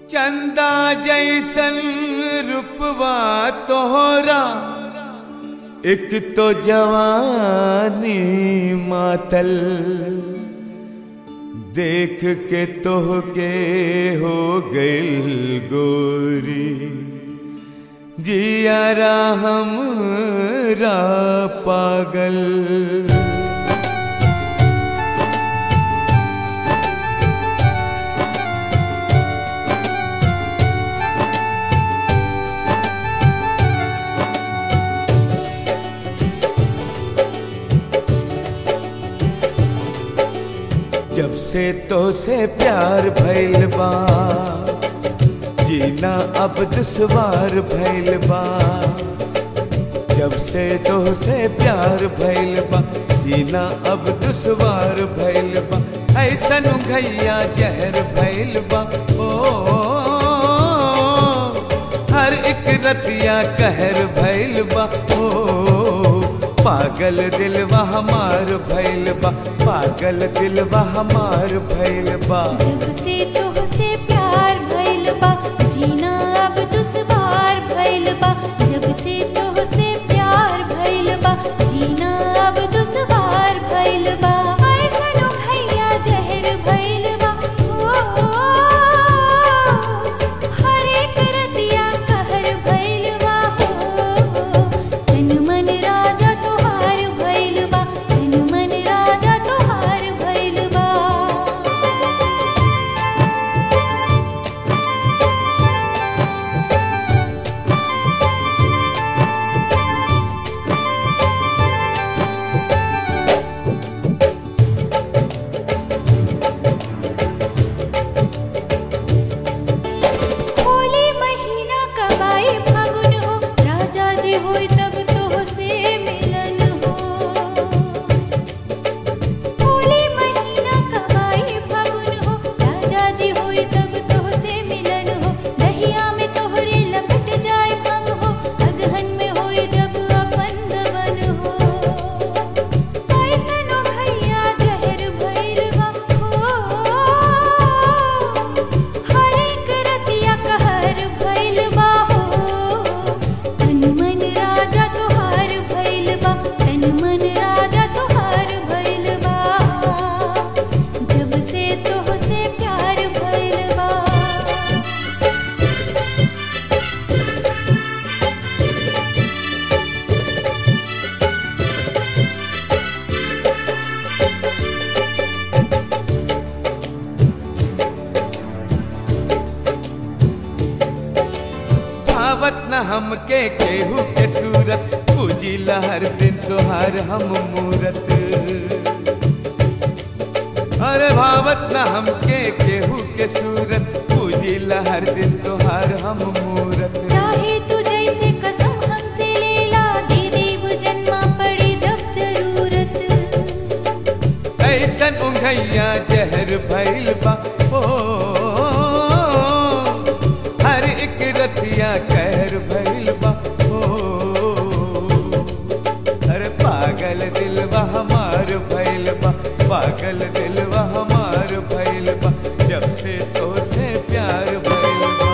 चंदा जैसन रूपवा तोहरा, एक तो जवानी मातल, देख के तोहके हो गइल गोरी, जियारा हमरा पागल। जब से तो से प्यार भइल बा, जीना अब दुश्वार भइल बा। जब से तो से प्यार भइल बा, जीना अब दुश्वार भइल बा। ऐसन घैया जहर भइल बा, ओ हर एक रतिया कहर भइल बा। ओ पागल दिलवा हमार भइल बा, पागल दिलवा हमार भइल बा। जब से तोहसे प्यार भइल बा, जीना अब दुश्वार भइल बा। जब से तोहसे प्यार भइल बा, जीना अब दुश्वार भइल बा। ऐसनो भैया जहर भइल बा, ओ हर एक रतिया कहर भइल बा। तन मन राजा तोहार भइल बा, तन मन राजा तोहार भइल बा। होली महीना कब आई फागुन हो, राजा जी होई तब तोहसे मिलन हो। होली महीना कब आई फागुन हो, राजा जी होई तब तोहसे मिलन हो। दहिया में तोहरे लपट जाए भंग हो, अगहन में होई जब अपन दवन हो। ऐसनो भैया जहर भइल बा, हर एक रतिया कहर भइल बा। तन मन राजा तोहार भइल बा, तन मन राजा तोहार भइल बा। जब से तोहसे प्यार भइल बा। भावत न हमके केहू के सूरत, पूजिला हर दिन तोहार हम मूरत। अरे भावत न हमके केहू के सूरत, पूजिला हर दिन तोहार हम मूरत। चाहे तू जैसे कसम हमसे लेला, दे देव जन्मा पड़ी जब जरूरत। ऐसन उंघैया जहर भइल बा, ओ हर एक रतिया कहर भइल बा। ओ अरे पागल दिलवा हमार भइल बा, पागल दिलवा हमार भइल बा। जब से तो से प्यार भइल बा।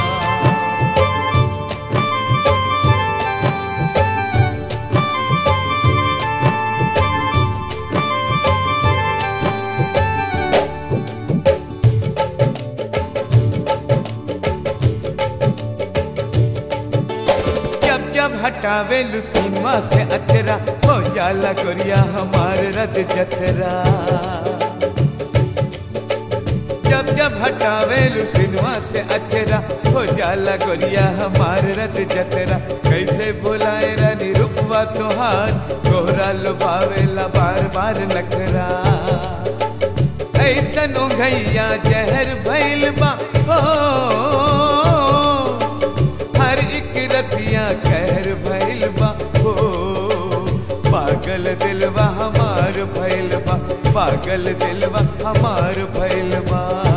जब हटावे लुसीमा से अचरा, हो जाला गोरिया हमार रद जतरा। जब हटावे लुसीमा से अचरा, हो जाला गोरिया हमार रद जतरा। कैसे बुलाए रानी रूपवा तोहार, तोहरा लुभावेला बार बार नखरा। ऐसन उंघैया जहर भइल बा, हर एक रतिया कहर भइल बा। हो पागल दिलवा हमार भइल बा, पागल दिलवा हमार भइल बा।